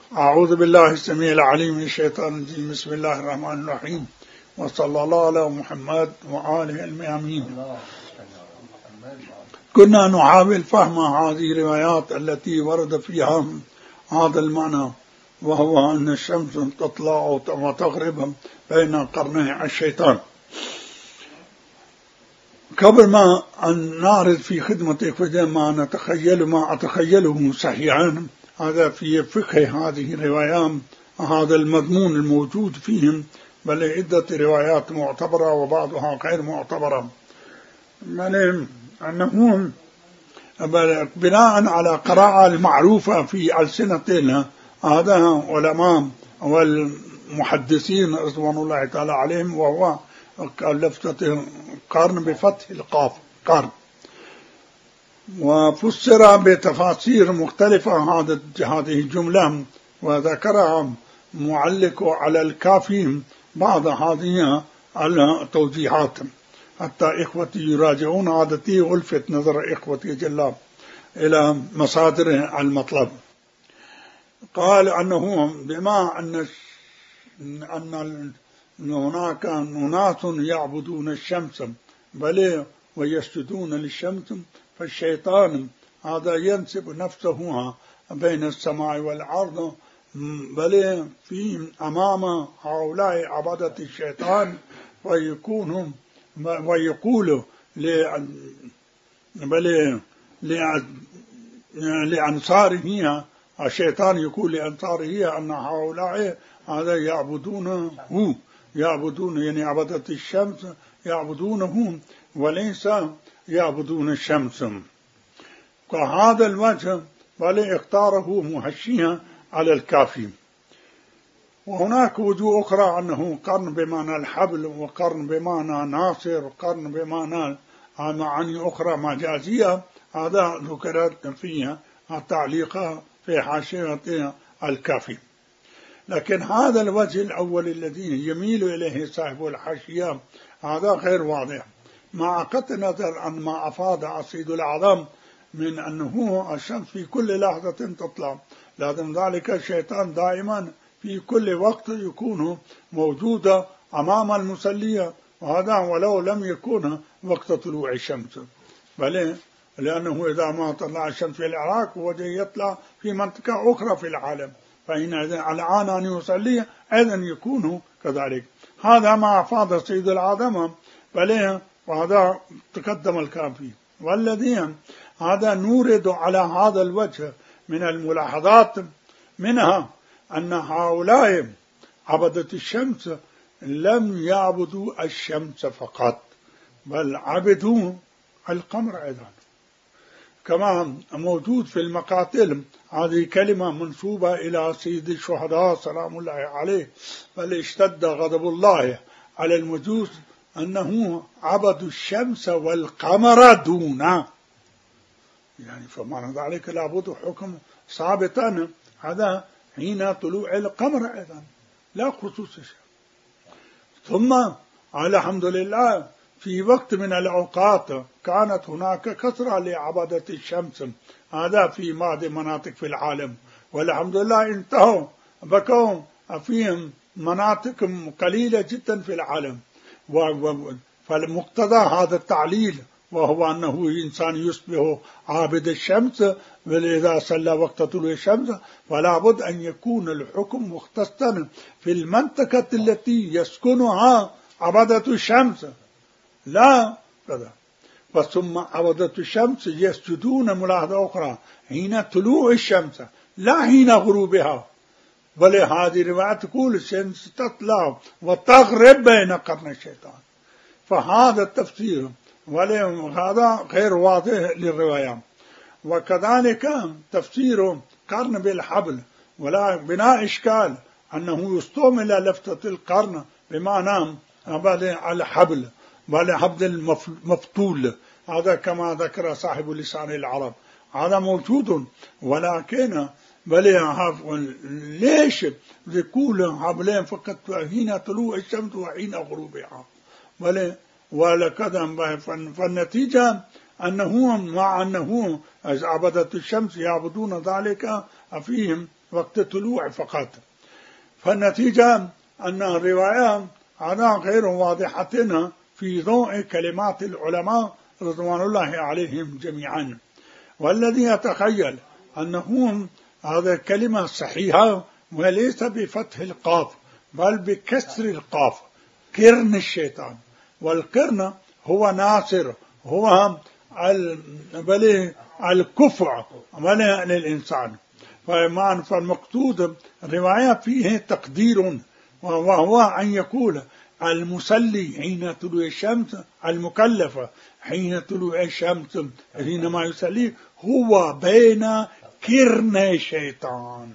أعوذ بالله السميع العليم من الشيطان الرجيم. بسم الله الرحمن الرحيم، وصلى الله على محمد وآله الميامين. كنا نحاول فهم هذه الروايات التي ورد فيها هذا المعنى، وهو أن الشمس تطلع وتغرب بين قرني الشيطان. قبل ما أن نعرض في خدمتك ما أتخيله صحيحا، هذا في فقه هذه الروايات، هذا المضمون الموجود فيهم، بل عدة روايات معتبرة وبعضها غير معتبرة، بل أنه بناء على قراءة المعروفة في ألسنتنا، هذا علماء والمحدثين رضوان الله تعالى عليهم، وهو لفتة قرن بفتح القاف قرن، وفسر بتفاسير مختلفة هذه الجملة، وذكرها معلق على الكافي بعض هذه التوضيحات، حتى إخوتي يراجعون عادتي ألفت نظر إخوتي جلاب إلى مصادر المطلب. قال أنه بما أن هناك أناس يعبدون الشمس بل ويسجدون للشمس، فالشيطان هذا ينسب نفسه بين السماء والأرض، بل في أمام هؤلاء عبادة الشيطان، ويقول لأنصاره، الشيطان يقول لأنصاره أن هؤلاء هذا يعبدون يعني عبادة الشمس، يعبدونه وليس يعبدون الشمس. وهذا الوجه بل اختاره مهشيا على الكافي. وهناك وجوه أخرى أنه قرن بمعنى الحبل، وقرن بمعنى ناصر، وقرن بمعنى معاني أخرى مجازية، هذا ذكرت فيها التعليق في حاشية الكافي. لكن هذا الوجه الأول الذي يميل إليه صاحب الحاشية هذا غير واضح، مع قطع نظر عن ما أفاد عصيد الأعظم من أنه الشمس في كل لحظة تطلع، لازم ذلك الشيطان دائما في كل وقت يكون موجودا أمام المصلية، وهذا ولو لم يكن وقت طلوع الشمس، بل لأنه إذا ما طلع الشمس في العراق وجه يطلع في منطقة أخرى في العالم، فإن الآن أن يصلي أيضا يكون كذلك. هذا ما أفاد سيد العظمة، بل وهذا تقدم الكافي. والذي هذا نورد على هذا الوجه من الملاحظات، منها أن هؤلاء عبدة الشمس لم يعبدوا الشمس فقط، بل عبدوا القمر أيضا، كما موجود في المقاتل. هذه كلمة منسوبة إلى سيد الشهداء سلام الله عليه، بل اشتد غضب الله على المجوس أنه عبدوا الشمس والقمر دونه، يعني فمعنى ذلك لابد حكم ثابتا هذا حين طلوع القمر أيضا، لا خصوص الشمس. ثم الحمد لله في وقت من الأوقات كانت هناك كثرة لعبادة الشمس، هذا في بعض مناطق في العالم، والحمد لله انتهوا بقوا فيهم مناطق قليلة جدا في العالم. فالمقتضى هذا التعليل، وهو أنه إنسان يصبح عابد الشمس إذا صلى وقت طلوع الشمس، فلا بد أن يكون الحكم مختصا في المنطقة التي يسكنها عبادة الشمس، لا كذا. ثم عبادة الشمس يسجدون ملاحظة أخرى حين طلوع الشمس لا حين غروبها، بل هذه الرواية تقول الشمس تطلع وتغرب بين قرن الشيطان، فهذا التفسير وهذا غير واضح للرواية. وكذلك تفسير قرن بالحبل، ولا بلا إشكال أنه يستعمل لفتة القرن بمعنى الحبل، بل حبل المفتول، هذا كما ذكر صاحب لسان العرب، هذا موجود. ولكن ليش يقول حبلين فقط حين طلوع الشمس وحين غروبها؟ ولكذا فالنتيجة أنه مع أنه عبدة الشمس يعبدون ذلك فيهم، وقت طلوع فقط. فالنتيجة أن الرواية على غير واضحة في ضوء كلمات العلماء رضوان الله عليهم جميعا. والذي يتخيل أنه هذه الكلمة صحيحة وليس بفتح القاف بل بكسر القاف، قرن الشيطان. والقرن هو ناصر، هو الكفع للإنسان. فالمقصود الرواية فيه تقدير، وهو أن يقول المصلي حين طلوع الشمس، المكلف حين طلوع الشمس حينما يصلي، هو بين قرني الشيطان.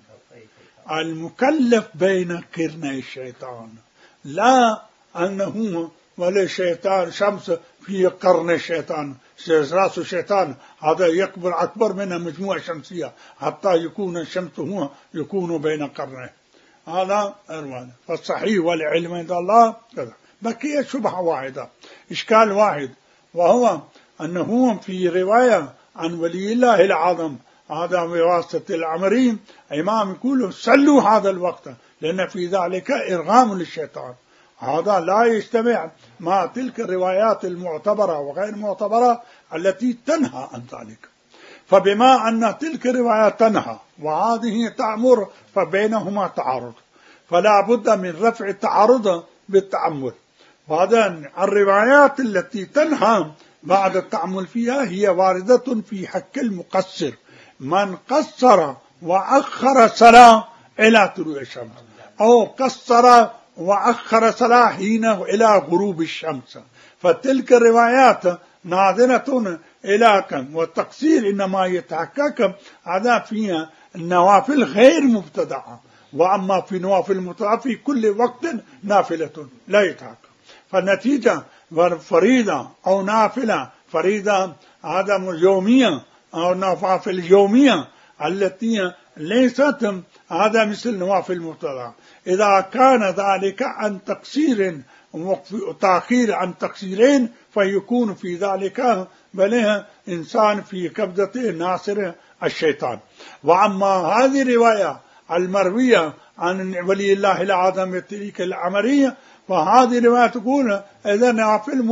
المكلف بين قرني الشيطان، لا أنه ولا شيطان شمس في قرن الشيطان، راس الشيطان هذا يكبر أكبر من مجموعة شمسية حتى يكون الشمس هو يكون بين قرنه. هذا أروان. فالصحيح والعلم عند الله كذا. بقي شبهة واحدة، إشكال واحد، وهو أنه في رواية عن ولي الله العظم هذا بواسطة العمري إمام يقول صلوا هذا الوقت لأن في ذلك إرغام للشيطان. هذا لا يجتمع مع تلك الروايات المعتبرة وغير المعتبرة التي تنهى عن ذلك. فبما أن تلك الروايات تنهى وهذه تأمر فبينهما تعارض، فلا بد من رفع التعارض بالتأمل. وهذا الروايات التي تنهى بعد التأمل فيها هي واردة في حق المقصر، من قصر وأخر صلاة إلى طلوع الشمس، أو قصر وأخر صلاة حين إلى غروب الشمس، فتلك الروايات ناظرة إلى كم. والتقصير إنما يتحقق هذا فيها النوافل غير مبتدعة، وأما في نوافل مبتدعة في كل وقت نافلة لا يتحقق. فالنتيجة فريضة أو نافلة، فريضة هذا يومية أو نوافل يومية التي ليست هذا مثل نوافل المبتدعة، إذا كان ذلك عن تقصير تأخير عن تقصيرين فيكون في ذلك بل إنسان في كبدة ناصر الشيطان. وأما هذه الرواية المروية عن ولي الله العظم تلك العمرية، فهذه الرواية تقول إذا نوافل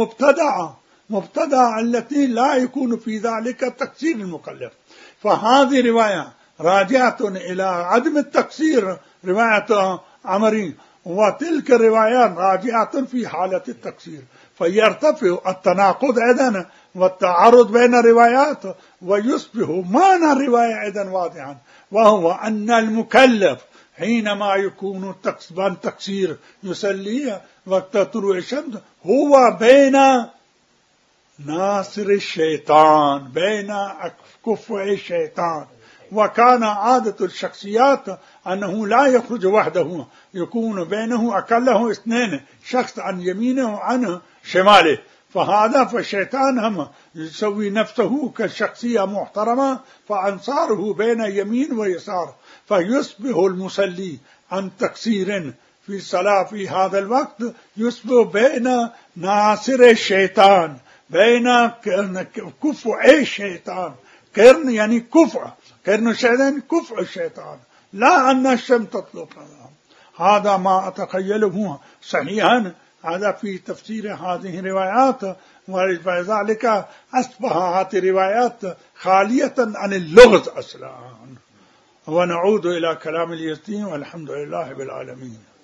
مبتدعة التي لا يكون في ذلك تقصير المكلف. فهذه رواية راجعة إلى عدم التقصير رواية عمري، وتلك الروايات راجعة في حالة التقصير، فيرتفع التناقض أيضا والتعارض بين الروايات، ويصبح معنى الرواية أيضا واضحا، وهو أن المكلف حينما يكون تقصير يصلي وقت طلوع الشمس هو بين ناصر الشيطان، بين كفع الشيطان. وكان عادة الشخصيات أنه لا يخرج وحده، يكون بينه أقله اثنين، شخص عن يمينه وعن شماله. فهذا فالشيطان هم يسوي نفسه كشخصية محترمة، فأنصاره بين يمين ويسار، فيصبح المصلي عن تقصير في الصلاة في هذا الوقت يصبح بين ناصر الشيطان، بين كفع الشيطان. قرن يعني كفع، قرن الشيطان كفع الشيطان، لا أن الشمس تطلب. هذا ما أتخيله صحيحا، هذا في تفسير هذه الروايات. ولذلك أصبح هذه الروايات خالية عن اللغز أصلا. ونعود إلى كلام اليتيم والحمد لله بالعالمين.